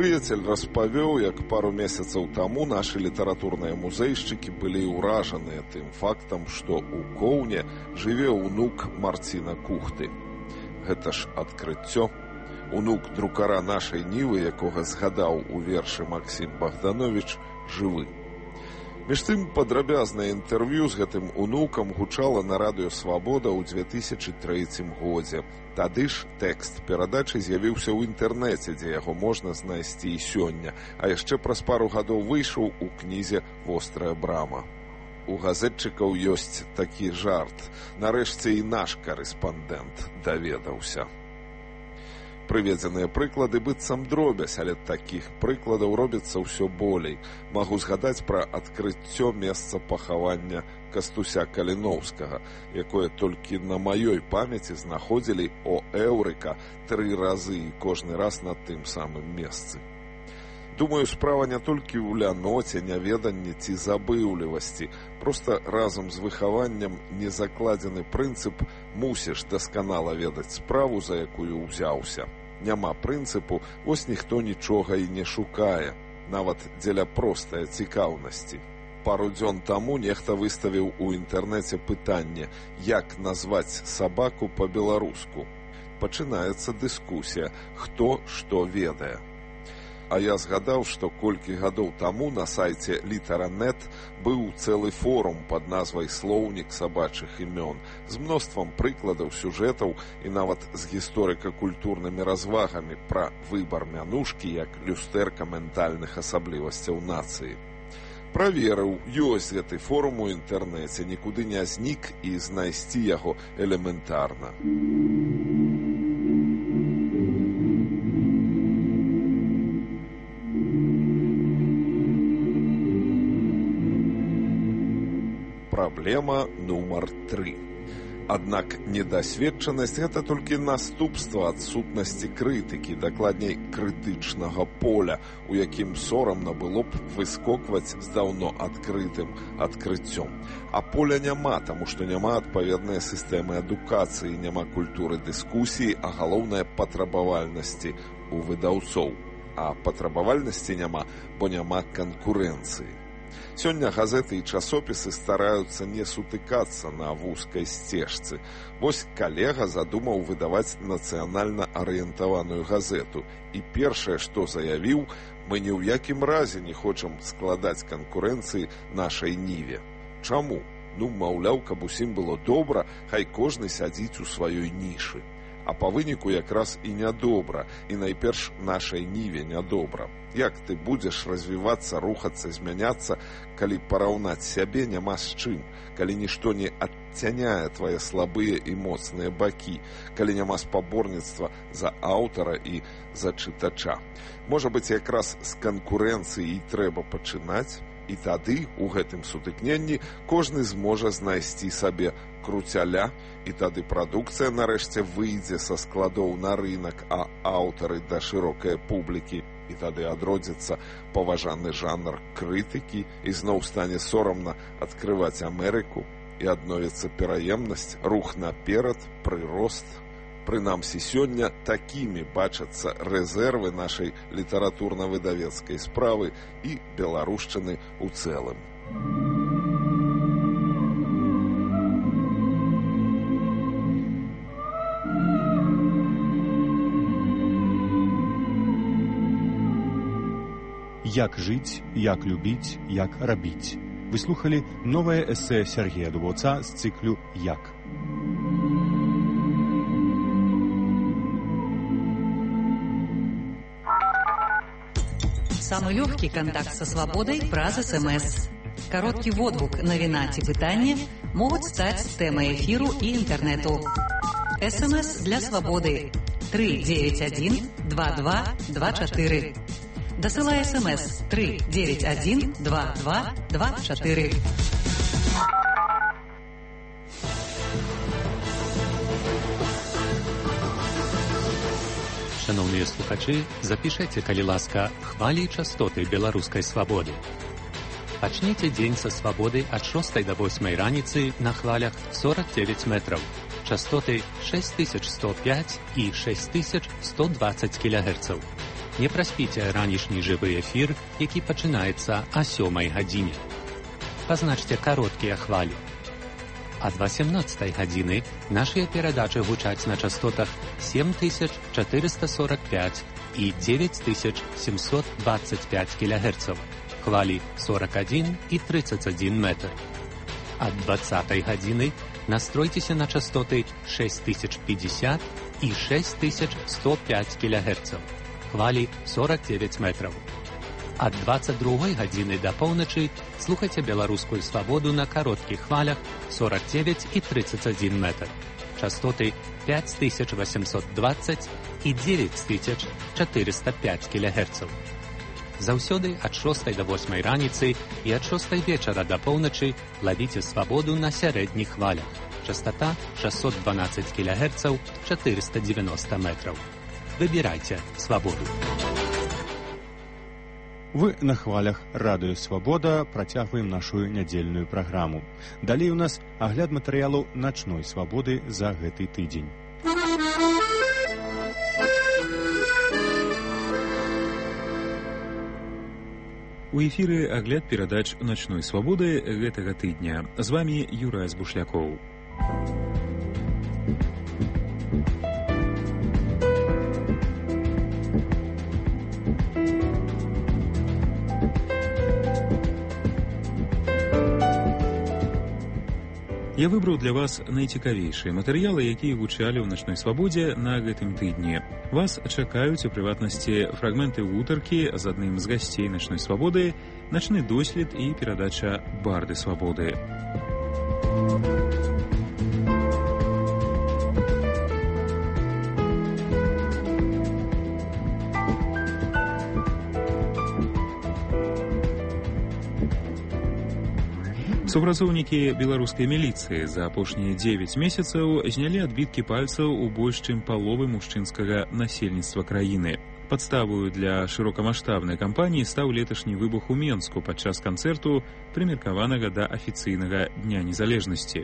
прыяцель распавёў, як пару месяцаў таму нашы літаратурныя музейшчыкі былі ўражаныя тым фактам, што ў Коўне жыве ўнук Марціна Кухты. Гэта ж адкрыццё. Унук друкара нашай Нівы, якога згадаў у вершы Максім Богданович, жывы. Між тым, падрабязнае інтэрв'ю з гэтым унукам гучала на радыё «Свабода» ў 2003 годзе. Тады ж тэкст перадачы з'явіўся ў інтэрнэце, дзе яго можна знайсці і сёння, а яшчэ праз пару гадоў выйшаў у кнізе «Вострая брама». У газетчыкаў ёсць такі жарт. Нарэшце і наш карэспандэнт даведаўся. Прыведзеныя прыклады быццам дробязь, але такіх прыкладаў робіцца ўсё болей. Магу згадаць пра адкрыццё месца пахавання Кастуся Каліноўскага, якое толькі на маёй памяці знаходзілі о Эўрыка 3 разы і кожны раз на тым самым месцы. Думаю, справа не толькі ў ляноце, няведанні ці забыўлівасці. Проста разам з выхаваннем не закладзены прынцып «мусіш дасканала ведаць справу, за якую ўзяўся». Няма прынцыпу, вось ніхто нічога і не шукае, нават дзеля простай цікаўнасці. Пару дзён таму нехта выставіў у інтэрнэце пытанне, як назваць сабаку па-беларуску. Пачынаецца дыскусія, хто што ведае. А я згадаў, што колькі гадоў таму на сайце Літара.нет быў цэлы форум пад назвай «Слоўнік сабачых імён» з мноствам прыкладаў, сюжэтаў і нават з гісторыка-культурнымі развагамі пра выбар мянушкі як люстэрка ментальных асаблівасцяў нацыі. Праверыў, ёсць гэты форум у інтэрнэце, нікуды не знік і знайсці яго элементарна. Праблема нумар 3. Аднак недасведчанасць – гэта толькі наступства адсутнасці крытыкі, дакладней крытычнага поля, у якім сорамна было б выскокваць з даўно адкрытым адкрыццём. А поля няма, таму што няма адпаведнай сістэмы адукацыі, няма культуры дыскусіі, а галоўнае патрабавальнасці у выдаўцоў. А патрабавальнасці няма, бо няма канкурэнцыі. Сёння газеты і часопісы стараюцца не сутыкацца на вузкай сцежцы. Вось калега задумаў выдаваць нацыянальна арыентаваную газету. І першае, што заявіў, мы ні ў якім разе не хочам складаць канкурэнцыі нашай Ніве. Чаму? Маўляў, каб усім было добра, хай кожны сядзіць у сваёй нішы. А па выніку якраз і нядобра, і найперш нашай Ніве нядобра. Як ты будзеш развівацца, рухацца, змяняцца, калі параўнаць сябе няма з чым, калі нішто не адцяняе твае слабыя і моцныя бакі, калі няма спаборніцтва за аўтара і за чытача. Можа быць, якраз з канкурэнцыі і трэба пачынаць, і тады у гэтым сутыкненні кожны зможа знайсці сабе круцяля, і тады прадукцыя нарэшце выйдзе са складоў на рынак, а аўтары да шырокай публікі. І тады адродзіцца паважаны жанр крытыкі, і зноў стане сорамна адкрываць Амерыку, і адновіцца пераемнасць, рух наперад, прырост. Прынамсі сёння такімі бачацца рэзервы нашай літаратурна-выдавецкай справы і беларушчыны ў цэлым. Як жыць, як любіць, як рабіць. Вы слухалі новае эсэ Сергея Дубаўца з цыклю «Як». Самый легкий контакт со свободой праз СМС. Короткий водгук, навіна ці пытанне могуць стаць тэмай эфіру і інтэрнэту. СМС для свободы 391 2224. Дасылай СМС 391 2224. Шановныя слухачы, запішэце, калі ласка, хвалі і частоты беларускай свабоды. Пачніце дзень са свабоды ад 6 до 8 раніцы на хвалях 49 метраў. Частоты 6105 і 6120 кГц. Не праспіце ранішні жывы эфір, які пачынаецца о 7 гадзіне. Пазначце кароткія хвалі. Ад 18 гадзіны нашыя перадачы гучаць на частотах 7445 і 9725 кГц, хвалі 41 і 31 метр. Ад 20 гадзіны настройцеся на частоты 6050 і 6105 кГц, хвалі 49 метров. Ад 22 гадзіны да поўначы слухайце беларускую свабоду на кароткіх хвалях 49 і 31 метр, частоты 5820 і 9405 кГц. Заўсёды ад 6 до 8 раніцы і ад 6 вечара да поўначы лавіце свабоду на сярэдніх хвалях. Частота 612 кГц, 490 метров. Выбирайте свободу. Вы на хвалях радыё «Свабода» працягваем нашу нядзельную праграму. Далей у нас агляд матэрыялаў начной свабоды за гэты тыдзень. У эфіры агляд перадач начной свабоды гэтага тыдня. З вами Юрай Збушлякоў. Я выбраў для вас найцікавейшыя матэрыялы, якія гучалі ў начной свабодзе на гэтым тыдні. Вас чакаюць, у прыватнасці, фрагменты гутаркі з адным з гасцей начной свабоды, начны дослед і перадача «Барды свабоды». Супрацоўнікі беларускай міліцыі за апошнія 9 месяцаў знялі адбіткі пальцаў у больш чым паловы мужчынскага насельніцтва краіны. Падставою для шырокамаштабнай кампаніі стаў леташні выбух у Менску падчас канцэрту, прымеркаванага да афіцыйнага Дня незалежнасці.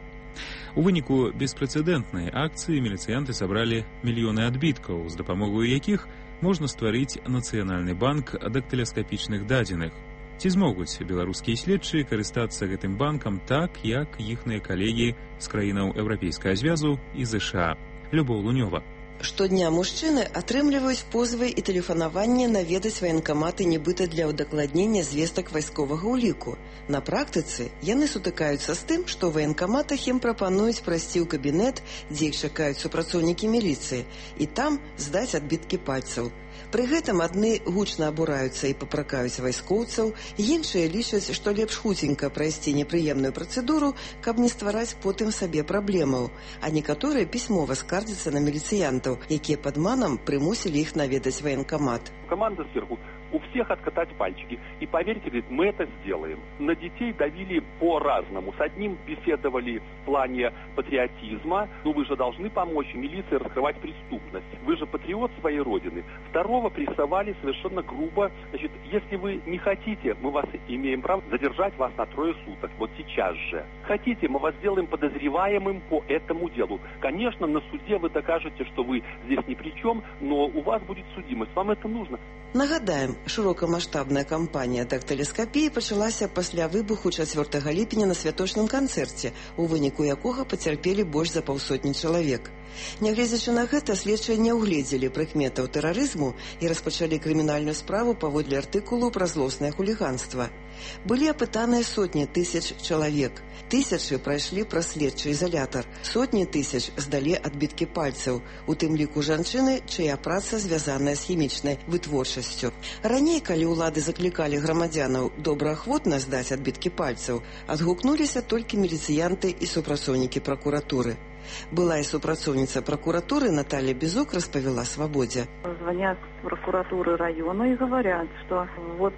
У выніку беспрэцэдэнтнай акцыі міліцыянты сабралі мільёны адбіткаў, з дапамогаю якіх можна стварыць нацыянальны банк дактыласкапічных дадзеных. Ці змогуць беларускія следчыя карыстацца гэтым банкам так, як іхныя калегі з краінаў Еўрапейскага звязу і ЗША? Любоў Лунёва. Штодня мужчыны атрымліваюць позвы і тэлефанаванне наведаць ваенкаматы нібыта для ўдакладнення звестак вайсковага ўліку. На практыцы яны сутыкаюцца з тым, што ў ваенкаматах ім прапануюць прайсці ў кабінет, дзе іх чакаюць супрацоўнікі міліцыі, і там здаць адбіткі пальцаў. Пры гэтым адны гучна абураюцца і папракаюць вайскоўцаў, іншыя лічаць, што лепш хуценька прайсці непрыемную працэдуру, каб не ствараць потым сабе праблемаў, а некаторыя пісьмова скардзяцца на міліцыянтаў, якія падманам прымусілі іх наведаць ваенкамат. Команда сверху. У всех откатать пальчики. И поверьте, говорит, мы это сделаем. На детей давили по-разному. С одним беседовали в плане патриотизма. Ну, вы же должны помочь милиции раскрывать преступность. Вы же патриот своей родины. Второго прессовали совершенно грубо. Значит, если вы не хотите, мы вас имеем право задержать вас на 3 суток. Вот сейчас же. Хотите, мы вас сделаем подозреваемым по этому делу. Конечно, на суде вы докажете, что вы здесь ни при чем, но у вас будет судимость. Вам это нужно. Нагадаем, шырокамаштабная кампанія дактыласкапіі пачалася пасля выбуху 4 ліпеня на святочным канцэрце, у выніку якога пацярпелі больш за 500 чалавек. Нягледзячы на гэта, следчыя не ўгледзелі прыкметаў тэрарызму і распачалі крымінальную справу паводле артыкулу пра злоснае хуліганства. Былі апытаныя сотні тысяч чалавек. Тысячы прайшлі праз следчы ізалятар. Сотні тысяч здалі адбіткі пальцаў, у тым ліку жанчыны, чыя праца звязаная з хімічнай вытворчасцю. Раней, калі ўлады заклікалі грамадзянаў добраахвотна здаць адбіткі пальцаў, адгукнуліся толькі міліцыянты і супрацоўнікі пракуратуры. Была и супрацоўница прокуратуры Наталья Безук распавяла «Свободе». Звонят с прокуратуры района и говорят, что вот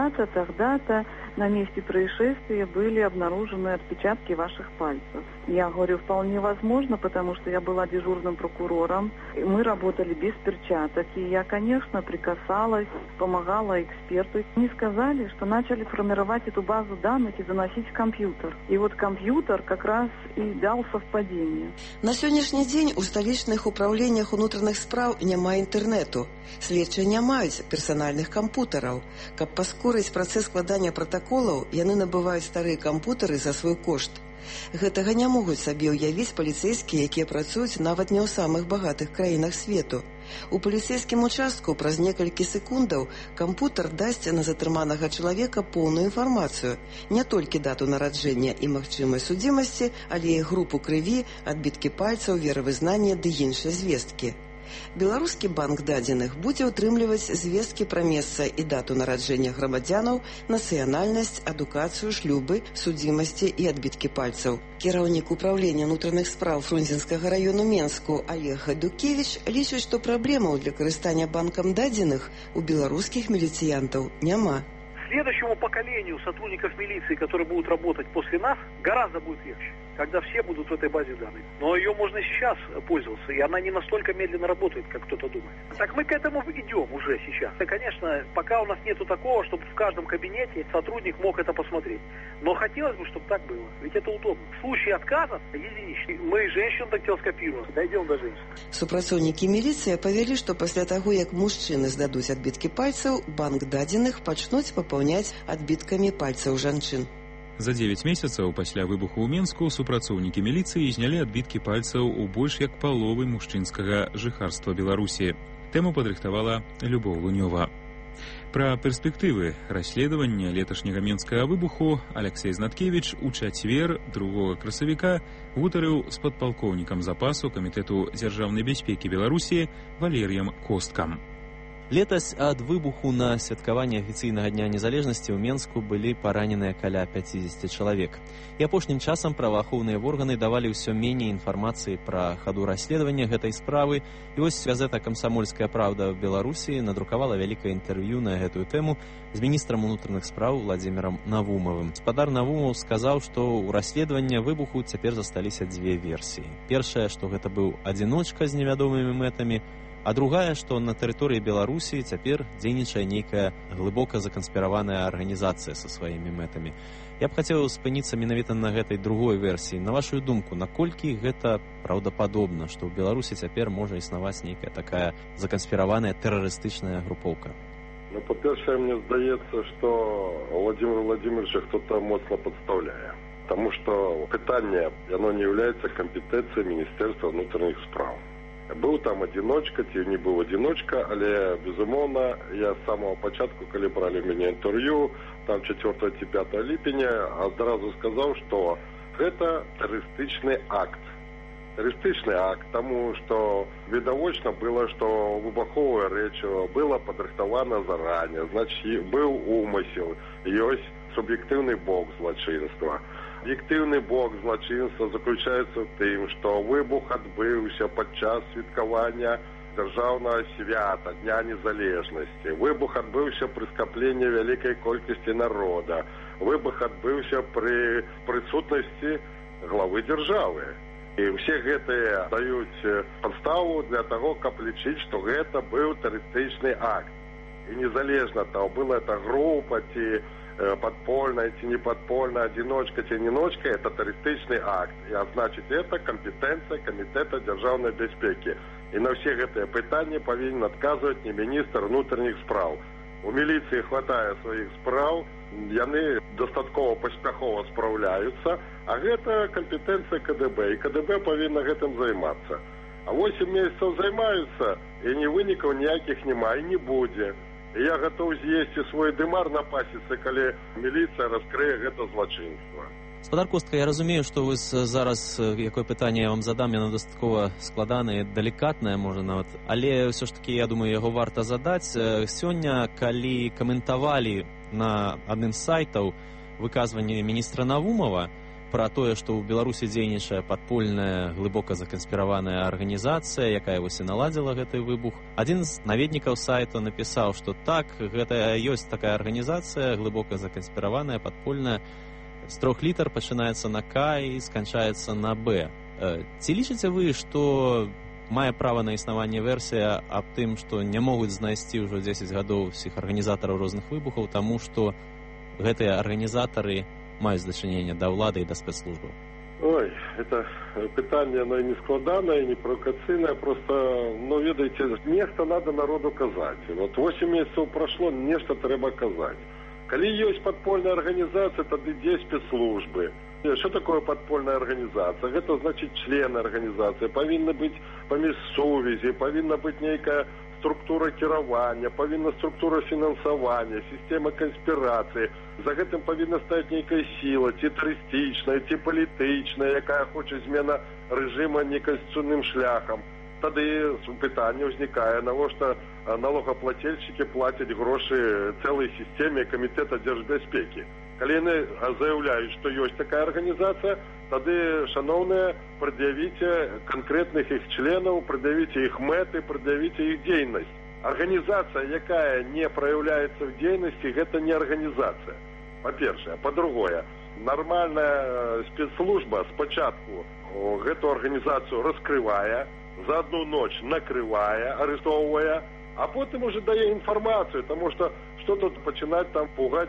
тогда-то на месте происшествия были обнаружены отпечатки ваших пальцев. Я говорю, вполне возможно, потому что я была дежурным прокурором, и мы работали без перчаток, и я, конечно, прикасалась, помогала эксперту. Они сказали, что начали формировать эту базу данных и заносить в компьютер. И вот компьютер как раз и дал совпадение. На сённяшні дзень у сталічных упраўленнях унутраных спраў няма інтэрнэту. Следчыя не маюць персанальных кампутараў. Каб паскорыць працэс складання пратаколаў, яны набываюць старыя кампутары за свой кошт. Гэтага не могуць сабе ўявіць паліцэйскія, якія працуюць нават не ў самых багатых краінах свету. У паліцэйскім участку праз некалькі секундаў кампутар дасць на затрыманага чалавека поўную інфармацыю, не толькі дату нараджэння і магчымай судзімасці, але і групу крыві, адбіткі пальцаў, веравызнання ды іншыя звесткі. Беларускі банк дадзеных будзе ўтрымліваць звесткі пра месца і дату нараджэння грамадзянаў, нацыянальнасць, адукацыю, шлюбы, судзімасці і адбіткі пальцаў. Кіраўнік управлення ўнутраных спраў Фрунзенскага району Менску Олег Гадукевіч лічыць, што праблемаў для карыстання банкам дадзеных у беларускіх міліцыянтаў няма. Следующему поколению сотрудников милиции, которые будут работать после нас, гораздо будет легче, когда все будут в этой базе данных. Но ее можно и сейчас пользоваться, и она не настолько медленно работает, как кто-то думает. Так мы к этому идем уже сейчас. И, конечно, пока у нас нету такого, чтобы в каждом кабинете сотрудник мог это посмотреть. Но хотелось бы, чтобы так было, ведь это удобно. В случае отказа единичный. Мы женщин дактилоскопируем, дойдем до женщин. Супрацоўнікі міліцыі павялі, што пасля таго, як мужчыны здадуць адбіткі пальцаў, банк дадзеных пачнуць папаўняць адбіткамі пальцаў жанчын. За 9 месяцаў пасля выбуху ў Менску супрацоўнікі міліцыі знялі адбіткі пальцаў у больш як паловы мужчынскага жыхарства Беларусі. Тэму падрыхтавала Любоў Лунёва. Пра перспектывы расследавання леташняга менскага выбуху Алексей Знаткевіч у чацвер 2 красавіка гутарыў з падпалкоўнікам запасу Камітэту дзяржаўнай бяспекі Беларусі Валерыем Косткам. Летась ад выбуху на святкаванне афіцыйнага дня незалежнасці ў Менску былі параненыя каля 50 чалавек. І апошнім часам праваахоўныя органы давалі ўсё меней інфармацыі пра хаду расследавання гэтай справы. І вось газета «Камсамольская правда» в Беларусі надрукавала вялікае інтэрв'ю на гэтую тэму з міністрам унутраных спраў Владзімірам Навумавым. Гаспадар Навумаў сказаў, што ў расследавання выбуху цяпер засталіся дзве версіі. Першая, што гэта быў адзіночка з невядомымі мэтамі, а другая, што на тэрыторыі Беларусі цяпер дзейнічае нейкая глыбока заканспіраваная арганізацыя са сваімі мэтамі. Я б хацеў спыніцца менавіта на гэтай другой версіі. На вашую думку, наколькі гэта праўдападобна, што ў Беларусі цяпер можа існаваць нейкая такая заканспіраваная тэрарыстычная групоўка? Ну, па-першае, мне здаецца, што Владимир Владимировича хто-то моцна падстаўляе. Таму што пытанне, яно не являецца кампетэнцыяй Міністэрства ўнутраных спраў. Быў там адзіночка, ці не быў адзіночка, але, безумоўна, я з самого пачатку, калі бралі мяне інтэрв'ю, там 4 ці 5 ліпеня, адразу сказаў, што гэта тэрарыстычны акт. Тэрарыстычны акт, таму што відавочна было, што выбуховае рэчыва было падрыхтавана заранее, значыць, быў умысел, ёсць суб'ектыўны бок злачынства. Аб'ектыўны бок злачынства заключаецца ў тым, што выбух адбыўся падчас святкавання дзяржаўнага свята, Дня незалежнасці. Выбух адбыўся пры скапленні вялікай колькасці народа. Выбух адбыўся пры прысутнасці главы дзяржавы. І ўсе гэтыя даюць падставу для таго, каб лічыць, што гэта быў тэрарыстычны акт. І незалежна того, была это група, ці подпольная, ці не подпольная, одиночка, ці неночка, это тэрарыстычны акт. І, значит, это компетенция Комитета дзяржаўнай бяспекі. І на все гэтыя пытанні павінен адказваць не міністр внутренних спраў. У міліцыі хватае сваіх спраў, яны дастаткова паспяхова спраўляюцца, а гэта компетенция КДБ, і КДБ павінна гэтым займацца. А 8 месяцаў займаюцца, і ні вынікаў ніякіх няма, і не будзе. І я гатоў з'есці свой дымар на пасіцы, калі міліцыя раскрые гэта злачынства. Гаспадар Костка, я разумею, што вы зараз, якое пытанне я вам задам, яно дастаткова складанае, далікатнае, можа нават, але ўсё ж такі, я думаю, яго варта задаць. Сёння, калі каментавалі на адным з сайтаў выказванне міністра Навумава пра тое, што ў Беларусі дзейнічае падпольная, глыбока заканспіраваная арганізацыя, якая вось і наладзіла гэты выбух. Адзін з наведнікаў сайта напісаў, што так, гэта ёсць такая арганізацыя, глыбока заканспіраваная, падпольная, з 3 літар пачынаецца на К і сканчаецца на Б. Ці лічыце вы, што мае права на існаванне версія аб тым, што не могуць знайсці ўжо 10 гадоў усіх арганізатараў розных выбухаў, таму што гэтыя арганізатары маюць дачыненне да ўлады і да спецслужбаў? Ой, это питание, оно и не складанное, и не провокационное, просто, ведаете, нечто надо народу казать. Вот 8 месяцев прошло, нечто треба казать. Коли есть подпольная организация, тогда есть спецслужбы. Что такое подпольная организация? Это значит члены организации. Повинна быть поміж сувязі, повинна быть некая структура кіравання, повинна структура фінансавання, система конспірації. За гэтым повинна стать некая сила, ці террористичная, ці політична, яка хоче зміна режиму неконституційним шляхом. Тоді питання виникає, навіщо налогоплательщики платять гроші цілій системі Комітету держбезпеки. Коли вони заявляють, що є така організація, тоді, шановні, пред'явіть конкретних їх членів, пред'явіть їх мети, пред'явіть їх діяльність. Организация, яка не проявляется в деятельности, это не организация. По-перше. По-другое, нормальная спецслужба спочатку эту организацию раскрывая, за одну ночь накрывая, арестовывая, а потом уже дає информацию, потому что что-то починать там пугать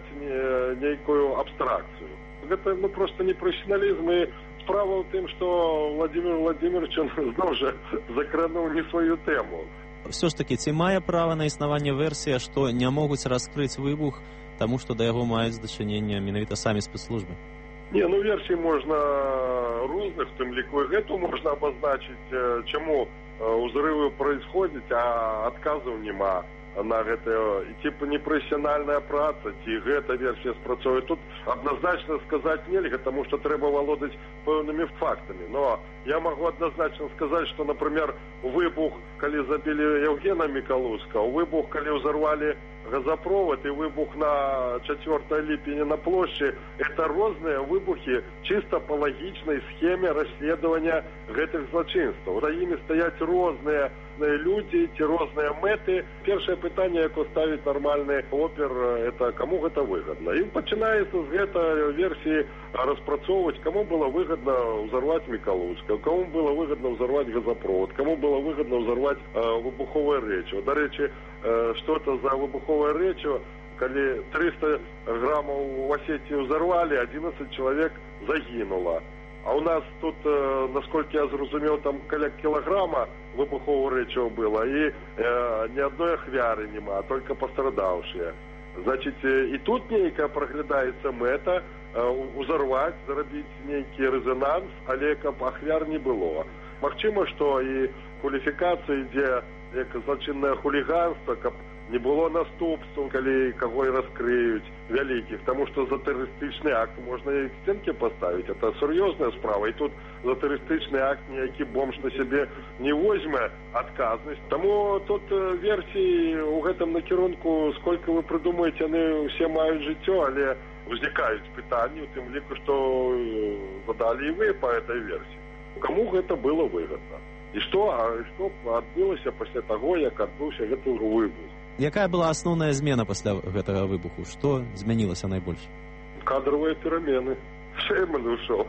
некую абстракцию. Это просто непрофессионализм, и справа в том, что Владимир Владимирович знову же закранув не свою тему. Все ж таки, ці мае права на існаванне версія, што не могуць раскрыць выбух, таму што да яго маюць дачыненне менавіта самі спецслужбы? Не, версій можна розных, в тым ліку і гэту можна обозначить, чаму узрывы происходят, а отказаў нема на гэта. Типа непрофессиональная праца, ці гэта версія спрацоўвае. Тут однозначно сказать нельга, потому что трэба володать пэўнымі фактами. Но я могу однозначно сказать, что, например, выбух, калі забили Евгена Миколуцкого, выбух, калі взорвали газопровод и выбух на 4 липня на площади, это разные выбухи чисто по логичной схеме расследования гэтых злочинств. За ими стоять разные люди, ці разные меты. Первое питание, яко ставить нормальный опер, это кому это выгодно. И начинается с этой версии распрацовывать, кому было выгодно взорвать Миколуцкого, кому было выгодно взорвать газопровод, кому было выгодно взорвать выбуховое речиво. До речи, что это за выбуховое речиво, когда 300 граммов в Осетии взорвали, 11 человек загинуло. А у нас тут, насколько я зрозумел, там килограмма выбухового речива было, и ни одной ахвяры нема, только пострадавшие. Значит, и тут некая проглядається мета узорвать, заробить некий резонанс, але каб ахвяр не было. Магчыма, что и квалификация, где злочинное хулиганство, каб не было наступстваў, калі кого и раскрыюць вялікіх, потому что за террористичный акт можно и к стенке поставить. Это серьезная справа. И тут за террористичный акт ніякі бомж на себе не возьме отказность. Тому тут версии у гэтым накірунку, сколько вы придумаете, они все мают жыццё, але возникают питания, тем лику, что задали и вы по этой версии. Кому это было выгодно? И что адбылося пасля таго, як адбыўся гэты выбух? Якая была асноўная змена пасля гэтага выбуху? Што змянілася найбольш? Кадровые перемены. Шейман ушел.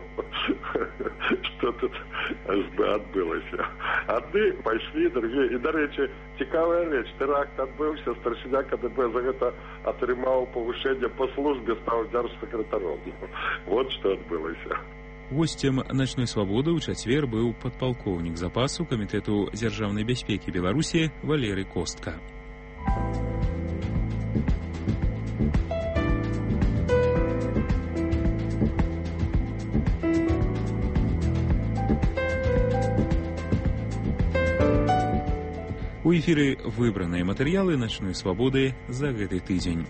Что тут адбылося? Адны пайшлі, другие. І, дарэчы, цікавая рэч. Тэракт адбыўся, старшыня КДБ за гэта атрымаў павышэнне па службе, стаў дзяржсакратаром. Вот што адбылася. Гостем «Ночной свободы» ў чацвер быў падпалкоўнік запасу Камітэту дзяржаўнай бяспекі Беларусі Валерый Костка. У эфіры выбраныя матэрыялы «Ночной свободы» за гэты тыдзень.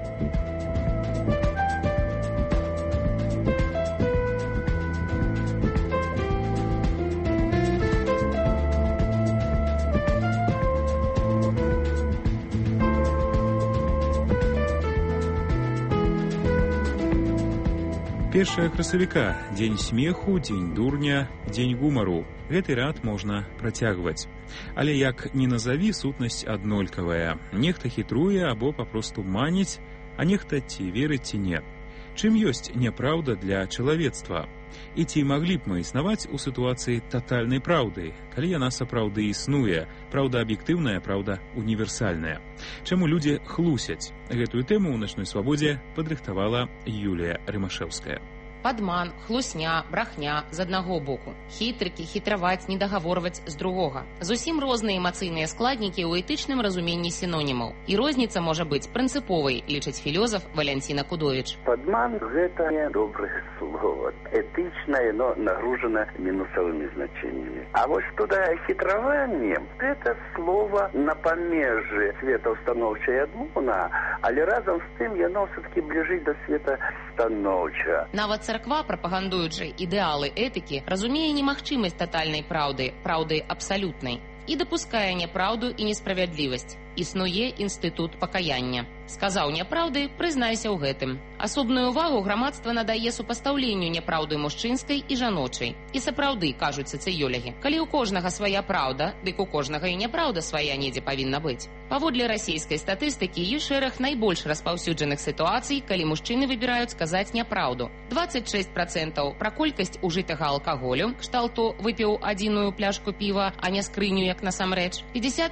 Першае красавіка, дзень смеху, дзень дурня, дзень гумару. Гэты рад можна працягваць. Але як ні назаві, сутнасць аднолькавая. Нехта хітруе або папросту маніць, а нехта ці верыць, ці не. Чым ёсць няпраўда для чалавецтва? І ці маглі б мы існаваць у сітуацыі татальнай праўды, калі яна сапраўды існуе, праўда аб'ектыўная, праўда універсальная? Чаму людзі хлусяць? Гэтую тэму ў «Ночной свободе» падрыхтавала Юлія Рымашэўская. падман, хлусня, брахня з аднаго боку, хітрыкі, хітраваць, недагаворваць з другога. Зусім розныя эмацыйныя складнікі ў этычным разуменні сінонімаў. І розніца можа быць прынцыповай, лічыць філёзаф Валянціна Кудовіч. Падман – гэта не добрае слово. Этычнае, но нагружана мінусавымі значеннями. А вось туда хітраванне – гэта слово на памежжы светаўстаноўчай адмона, але разам з тым яно все-таки бліжыць да света станоўча. Нават царква, прапагандуючы ідэалы этыкі, разумее немагчымасць татальнай праўды, праўды абсалютнай, і дапускае няпраўду і несправядлівасць. Існуе інстытут пакаяння. Сказаў няпраўды, прызнайся ў гэтым. Асобную ўвагу грамадства надае супастаўленню няпраўды мужчынскай і жаночай. І сапраўды, кажуць сацыёлагі, калі ў кожнага свая праўда, дык у кожнага і няпраўда свая недзе павінна быць. Паводле расійскай статыстыкі ёсць шэраг найбольш распаўсюджаных сітуацый, калі мужчыны выбіраюць сказаць няпраўду. 26% пра колькасць ужытага алкаголю, кшталту выпіў адзіную пляшку піва, а не скрыню, як насамрэч.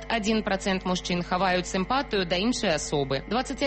51% мужчын хаваюць сімпатыю да іншай асобы.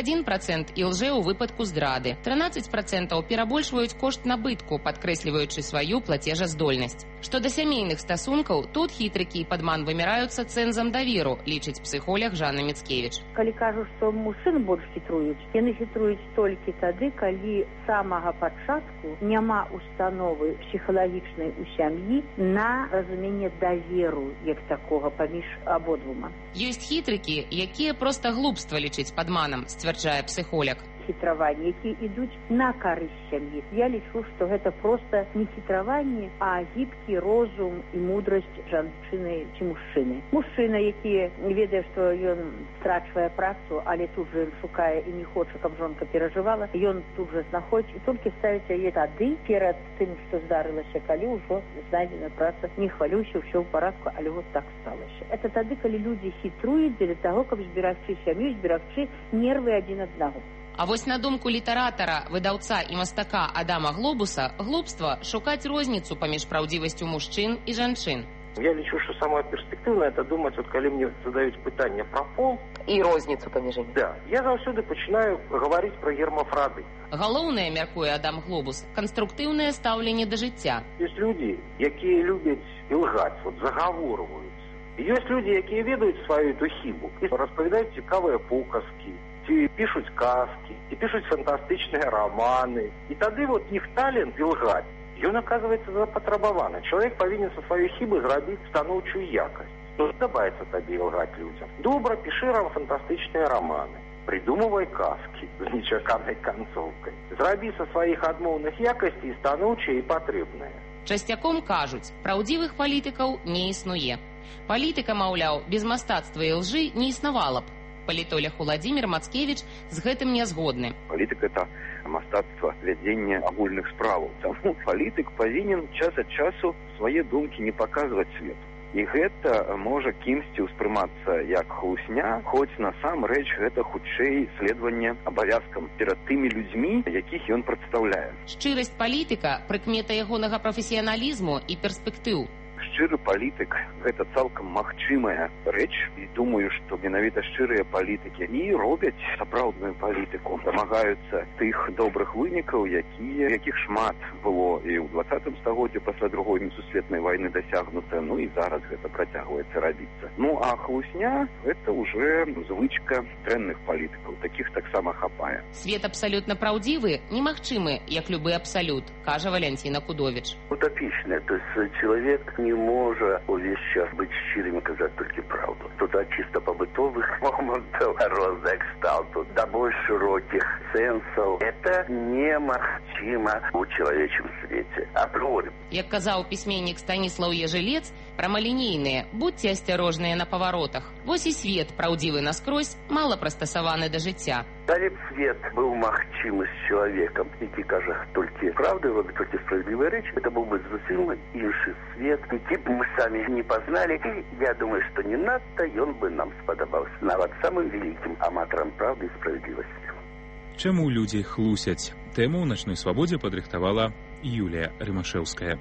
21% ілжэ ў выпадку здрады. 13% перабольшваюць кошт набытку, падкрэсліваючы сваю плацежаздольнасць. Што да сямейных стасункаў, тут хітрыкі і падман выміраюцца цэнзам даверу, лічыць псіхолог Жанна Міцкевіч. Калі кажуць, што мужчыны больш хітруюць, яны хітруюць толькі тады, калі з самага пачатку няма установы псіхалагічнай у сям'і на разуменне даверу, як такога паміж абодвума. Ёсць хітрыкі, якія проста глупства лічыць падманам, сцвярджае псіхолог. Хітраванні, якія ідуць на карысць сям'і. Я лічу, што гэта проста не хітраванне, а гібкі розум і мудрасць жанчыны ці мужчыны. Мужчына, які не ведае, што ён страчвае працу, але тут жа ён шукае і не хоча, каб жонка перажывала, ён тут жа знаходзіць і толькі ставіць яе тады перад тым, што здарылася, калі ўжо знайдзена праца. Не хвалюйся, ўсё ў парадку, але вот так сталася. Это тады, калі людзі хітруюць дзеля таго, каб зберагчы сям'ю, зберагчы нервы адзін аднаго. А вось на думку літаратара, выдаўца і мастака Адама Глобуса, глупства шукаць розніцу паміж праўдзівасцю мужчын і жанчын. Я лічу, што самое перспектыўнае это думаць, вот калі мне задаюць пытанне пра пол і розніцу паміж імі. Да, я заўсёды пачынаю гаварыць пра гермафрадыт. Галоўнае, мяркуе Адам Глобус, канструктыўнае стаўленне да жыцця. Ёсць людзі, якія любяць ілгаць, вот загаворваюць. І ёсць людзі, якія ведаюць сваю эту хібу і распавядаюць цікавыя пуказкі. Ці пишуць казкі, ці пишуць фантастычныя романы. І тады вот іх талент ілгаць, ён аказваецца запатрабаваны. Чалавек павінен са сваёй хібы зрабіць станоўчую якасць. Ну, падабаецца табе ілгаць людзям. Добра, пішы фантастычныя романы. Придумывай казкі з нечаканай канцоўкай. Зрабі са сваіх адмоўных якасцей станоўчыя і патрэбныя. Часцяком кажуць, праўдзівых палітыкаў не існуе. Палітыка, маўляў, без мастацтва і лжы не існавала б. Палітолог Уладзімір Мацкевіч з гэтым не згодны. Палітыка – это мастацтва вядзення агульных справаў. Таму палітык павінен час ад часу свае думкі не паказваць свету. І гэта можа кімсьці ўспрымацца як хлусня, хоць насамрэч гэта хутчэй следаванне абавязкам перад тымі людзьмі, якіх ён прадстаўляе. Шчырасць палітыка – прыкмета ягонага прафесіяналізму і перспектыў. Шчыры палітык – гэта цалкам магчымая рэч. І думаю, што менавіта шчырыя палітыкі і робяць сапраўдную палітыку. Дамагаюцца тых добрых вынікаў, якіх шмат было і ў 20 стагоддзі пасля Другой сусветнай вайны дасягнута, ну і зараз гэта працягваецца рабіцца. Ну а хлусня – гэта ўжо звычка дрэнных палітыкаў. Такіх таксама хапае. Свет абсалютна праўдзівы немагчымы, як любы абсалют, кажа Валянціна Кудовіч. Утопічна, то есть чалавек не может увесь час быть щирым и казать только правду. Тут от чисто побытовых моментов розных кшталту до более широких сенсов. Это немагчыма у человечем свете. Априори. Як казаў пісьменнік Станіслаў Ежелец, прамалінейныя, будьце асцярожныя на паваротах. Вось і свет праўдзівы наскрозь, мала прыстасаваны да жыцця. Калі б свет быў магчымы з чалавекам, які кажа толькі правду, робіць толькі справедливыя рэчы, это быў бы зусім іншы свет, які б мы самі не пазналі. Я думаю, што не надта ён бы нам спадабаўся, нават самым вялікім аматарам правды і справедливасці. Чаму людзі хлусяць? Тэму ў начной свабодзе падрыхтавала Юлія Рымашэўская.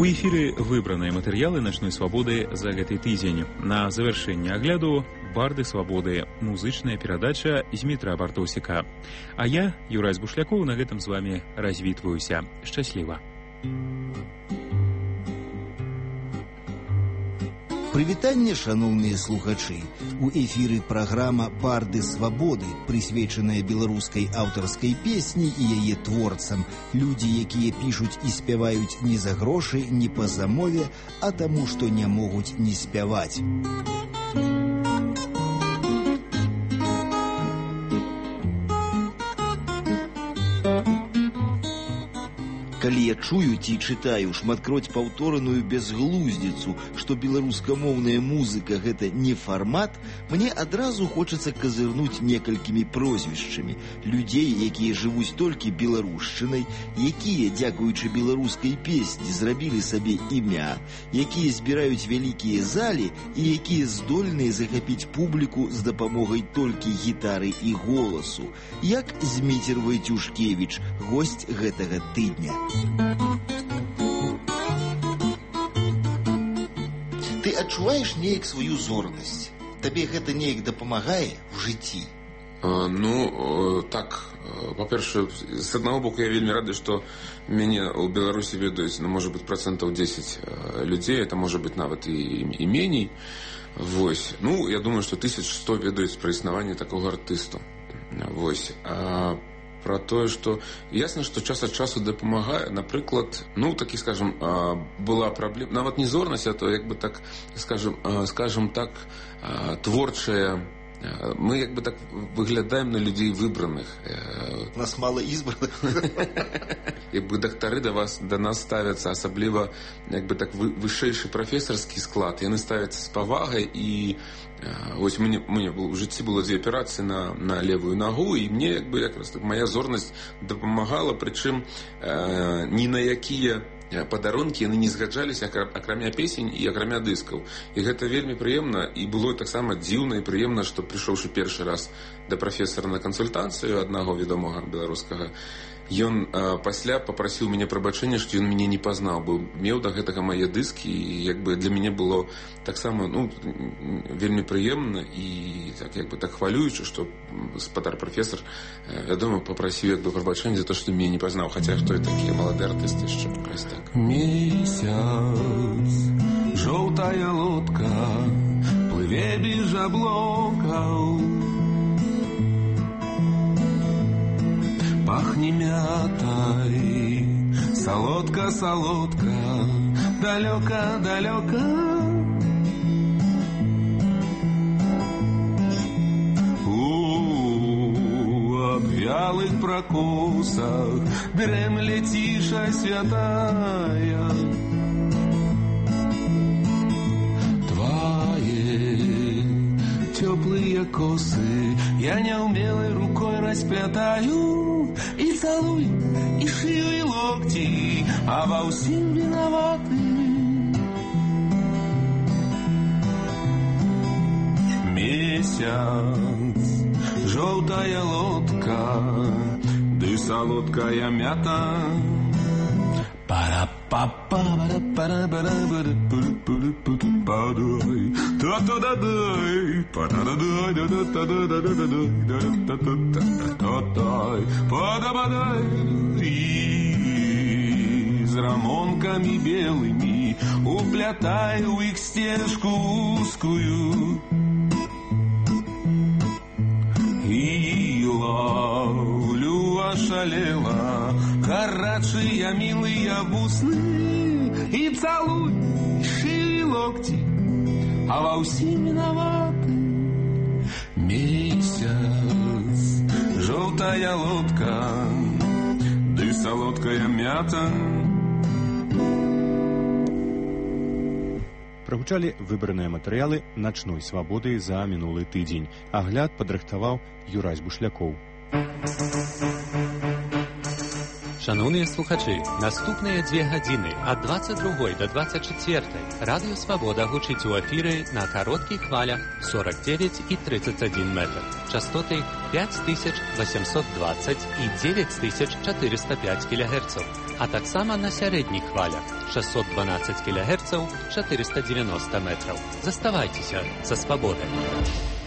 У эфіры выбраныя матэрыялы начной свабоды за гэты тыдзень. На завяршэнне агляду барды свабоды, музычная перадача з Дмітра Бартосіка. А я, Юрай Бушлякоў, на гэтым з вами развітваюся. Шчасліва. Прывітанне, шаноўныя слухачы. У эфіры праграма «Барды свабоды», прысвечаная беларускай аўтарскай песні і яе творцам. Людзі, якія пішуць і спяваюць не за грошы, не па замове, а таму, што не могуць не спяваць. Калі я чую ці чытаю шматкроць паўтораную безглуздзіцу, што беларускамоўная музыка – гэта не фармат, мне адразу хочацца казырнуць некалькімі прозвішчамі. Людзей, якія жывуць толькі беларушчынай, якія, дзякуючы беларускай песні, зрабілі сабе імя, якія збіраюць вялікія залі і якія здольныя захапіць публіку з дапамогай толькі гітары і голасу. Як Зміцер Вайцюшкевіч, госць гэтага тыдня. Ты адчуваеш неяк сваю зорнасць? Табе гэта неяк дапамагае ў жыцці? Так, па-першае, з аднаго боку я вельмі рады, што мяне ў Беларусі ведаюць, можа быць, 10% людзей, это можа быць нават і меней. Вось. Я думаю, што 1100 ведаюць пра існаванне такога артысту. Вось. Про тое, што ясна, што час ад часу дапамагае, напрыклад, такі, скажем, была праблема, нават не зорнасць, а то, як бы так, скажем так, творчая. Мы як бы так выглядаем на людзей выбраных. Нас мало избранных. Як бы дактары да нас ставяцца, асабліва як бы так вышэйшы прафесарскі склад. Яны ставяцца з павагай і вось мне ў жыцці было 2 аперацыі на левую нагу, і мне як бы якраз моя зорнасць дапамагала, прычым ні на якія падарункі яны не згаджаліся, акрамя песень і акрамя дыскаў. І гэта вельмі прыемна, і было таксама дзіўна і прыемна, што прыйшоўшы першы раз да прафесара на кансультацыю аднаго вядомага беларускага, ён пасля папрасіў мяне прабачэння, што ён мяне не пазнаў, бо меў да гэтага мае дыскі, і як бы для мяне было таксама вельмі прыемна і так хвалюючы, што спадар прафесар, вядома, папрасіў як бы прабачэння за то, што мяне не пазнаў, хаця хто і такія маладыя артысты яшчэ праз так. Месяц, жоўтая лодка плыве без аблокаў, пахне мятай, солодка-солодка, далёка-далёка. У абвялых пракосах дрэмле ціша святая. Твои теплые косы я неумелой рукой расплетаю, и целуй, и шию, и локти, а во всем виноваты. Месяц, желтая лодка, ды солодкая мята. И с рамонками белыми уплетаю их стежку узкую. И ловлю ошалела горячие милые бусны, и целуй, шире локти, а во всем виноваты. Месяц, желтая лодка, ды солодкая мята. Прагучалі выбраныя матэрыялы начной свабоды за мінулы тыдзень. Агляд падрыхтаваў Юрай Бушлякоў. Шановні слухачі, наступныя 2 гадзіны ад 22 до 24 Радыё Свабода гучыць у эфіры на кароткіх хвалях 49 і 31 метр. Частоты 5820 і 9405 кГц. а таксама на сярэдніх хвалях 612 кГц 490 метраў. Заставайцеся са свабодай.